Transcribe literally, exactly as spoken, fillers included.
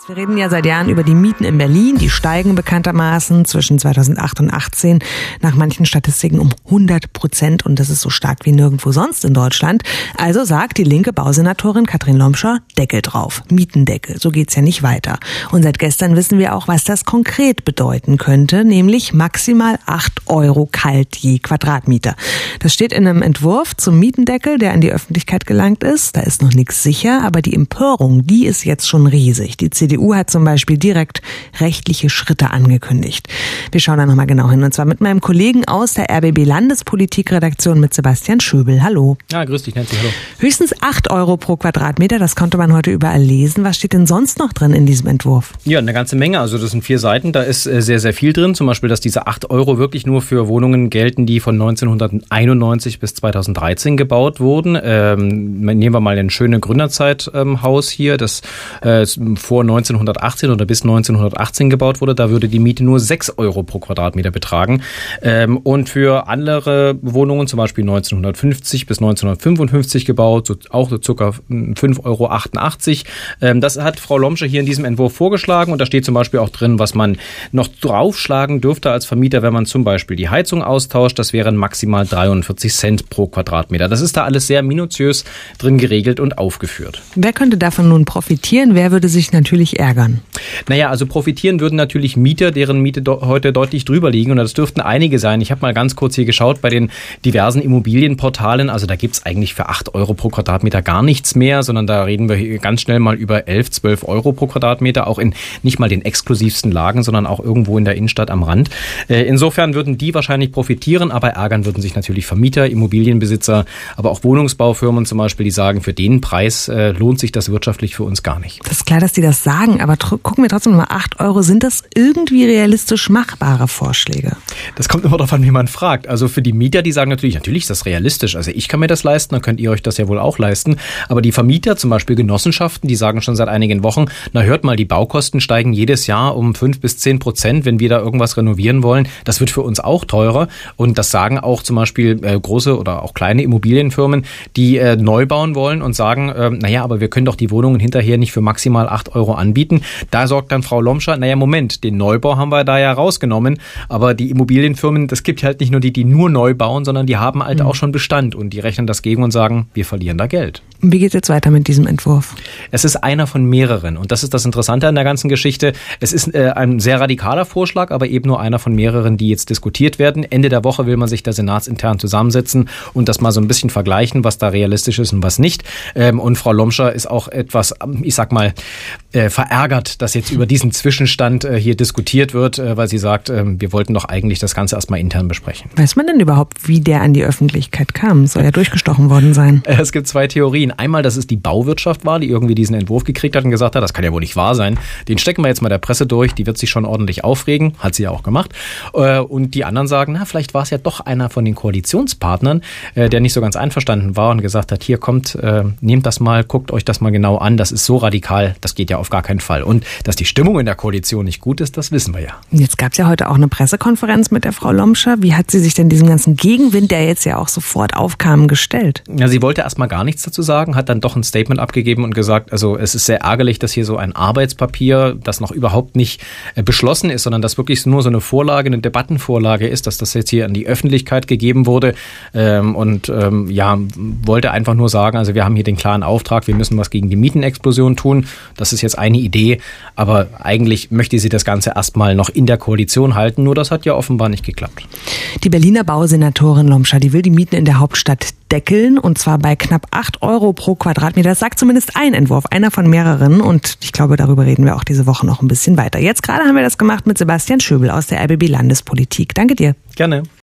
Wir reden ja seit Jahren über die Mieten in Berlin. Die steigen bekanntermaßen zwischen zweitausendacht und achtzehn nach manchen Statistiken um hundert Prozent. Und das ist so stark wie nirgendwo sonst in Deutschland. Also sagt die linke Bausenatorin Katrin Lomscher, Deckel drauf. Mietendeckel. So geht's ja nicht weiter. Und seit gestern wissen wir auch, was das konkret bedeuten könnte. Nämlich maximal acht Euro kalt je Quadratmeter. Das steht in einem Entwurf zum Mietendeckel, der an die Öffentlichkeit gelangt ist. Da ist noch nichts sicher. Aber die Empörung, die ist jetzt schon riesig. Die C D U hat zum Beispiel direkt rechtliche Schritte angekündigt. Wir schauen da nochmal genau hin. Und zwar mit meinem Kollegen aus der R B B-Landespolitik-Redaktion mit Sebastian Schöbel. Hallo. Ja, grüß dich, Nancy. Hallo. Höchstens acht Euro pro Quadratmeter, das konnte man heute überall lesen. Was steht denn sonst noch drin in diesem Entwurf? Ja, eine ganze Menge. Also das sind vier Seiten. Da ist sehr, sehr viel drin. Zum Beispiel, dass diese acht Euro wirklich nur für Wohnungen gelten, die von neunzehnhunderteinundneunzig bis zweitausenddreizehn gebaut wurden. Ähm, nehmen wir mal ein schönes Gründerzeithaus ähm, hier, das äh, vor neunzehnhundertachtzehn oder bis neunzehnhundertachtzehn gebaut wurde. Da würde die Miete nur sechs Euro pro Quadratmeter betragen. Ähm, und für andere Wohnungen, zum Beispiel neunzehnhundertfünfzig bis neunzehnhundertfünfundfünfzig gebaut, so, auch so circa fünf Euro achtundachtzig. Ähm, das hat Frau Lomscher hier in diesem Entwurf vorgeschlagen. Und da steht zum Beispiel auch drin, was man noch draufschlagen dürfte als Vermieter, wenn man zum Beispiel die Heizung austauscht. Das wären maximal dreiundvierzig Cent pro Quadratmeter. Das ist da alles sehr minutiös drin geregelt und aufgeführt. Wer könnte davon nun profitieren? Wer würde sich natürlich ärgern? Naja, also profitieren würden natürlich Mieter, deren Miete do- heute deutlich drüber liegen. Und das dürften einige sein. Ich habe mal ganz kurz hier geschaut bei den diversen Immobilienportalen. Also da gibt es eigentlich für acht Euro pro Quadratmeter gar nichts mehr, sondern da reden wir ganz schnell mal über elf, zwölf Euro pro Quadratmeter. Auch in nicht mal den exklusivsten Lagen, sondern auch irgendwo in der Innenstadt am Rand. Äh, insofern würden die wahrscheinlich profitieren, aber ärgern würden sich natürlich Vermieter, Immobilienbesitzer, aber auch Wohnungsbaufirmen zum Beispiel, die sagen, für den Preis äh, lohnt sich das wirtschaftlich für uns gar nicht. Das ist klar, dass die das sagen, aber tr- gucken wir trotzdem mal, acht Euro, sind das irgendwie realistisch machbare Vorschläge? Das kommt immer darauf an, wie man fragt. Also für die Mieter, die sagen natürlich, natürlich ist das realistisch. Also ich kann mir das leisten, dann könnt ihr euch das ja wohl auch leisten. Aber die Vermieter, zum Beispiel Genossenschaften, die sagen schon seit einigen Wochen, na hört mal, die Baukosten steigen jedes Jahr um fünf bis zehn Prozent, wenn wir da irgendwas renovieren wollen. Das wird für uns auch teurer. Und das sagen auch zum Beispiel äh, große oder auch kleine Immobilienfirmen, die äh, neu bauen wollen und sagen, äh, naja, aber wir können doch die Wohnungen hinterher nicht für maximal acht Euro anbieten. Da sorgt dann Frau Lomscher, naja, Moment, den Neubau haben wir da ja rausgenommen, aber die Immobilienfirmen, das gibt halt nicht nur die, die nur neu bauen, sondern die haben halt mhm. auch schon Bestand und die rechnen das gegen und sagen, wir verlieren da Geld. Und wie geht es jetzt weiter mit diesem Entwurf? Es ist einer von mehreren und das ist das Interessante an der ganzen Geschichte. Es ist äh, ein sehr radikaler Vorschlag, aber eben nur einer von mehreren, die jetzt diskutiert werden. Ende der Woche will man sich da senatsintern zusammensetzen und das mal so ein bisschen vergleichen, was da realistisch ist und was nicht. Ähm, und Frau Lomscher ist auch etwas, ich sag mal, äh, verärgert, dass jetzt über diesen Zwischenstand äh, hier diskutiert wird, äh, weil sie sagt, äh, wir wollten doch eigentlich das Ganze erstmal intern besprechen. Weiß man denn überhaupt, wie der an die Öffentlichkeit kam? Soll ja durchgestochen worden sein. Es gibt zwei Theorien. Einmal, dass es die Bauwirtschaft war, die irgendwie diesen Entwurf gekriegt hat und gesagt hat, das kann ja wohl nicht wahr sein. Den stecken wir jetzt mal der Presse durch, die wird sich schon ordentlich aufregen, hat sie ja auch gemacht. Und die anderen sagen, na, vielleicht war es ja doch einer von den Koalitionspartnern, der nicht so ganz einverstanden war und gesagt hat, hier kommt, nehmt das mal, guckt euch das mal genau an, das ist so radikal, das geht ja auf gar keinen Fall. Und dass die Stimmung in der Koalition nicht gut ist, das wissen wir ja. Jetzt gab es ja heute auch eine Pressekonferenz mit der Frau Lomscher. Wie hat sie sich denn diesem ganzen Gegenwind, der jetzt ja auch sofort aufkam, gestellt? Ja, sie wollte erstmal gar nichts dazu sagen, hat dann doch ein Statement abgegeben und gesagt, also es ist sehr ärgerlich, dass hier so ein Arbeitspapier, das noch überhaupt nicht beschlossen ist, sondern das wirklich nur so eine Vorlage, eine Debattenvorlage ist, dass das jetzt hier an die Öffentlichkeit gegeben wurde ähm, und ähm, ja, wollte einfach nur sagen, also wir haben hier den klaren Auftrag, wir müssen was gegen die Mietenexplosion tun. Das ist jetzt eine Idee, aber eigentlich möchte sie das Ganze erstmal noch in der Koalition halten, nur das hat ja offenbar nicht geklappt. Die Berliner Bausenatorin Lomscher, die will die Mieten in der Hauptstadt deckeln und zwar bei knapp acht Euro pro Quadratmeter. Das sagt zumindest ein Entwurf, einer von mehreren und ich glaube, darüber reden wir auch diese Woche noch ein bisschen weiter. Jetzt gerade haben wir das gemacht mit Sebastian Schöbel aus der R B B Landespolitik. Danke dir. Gerne.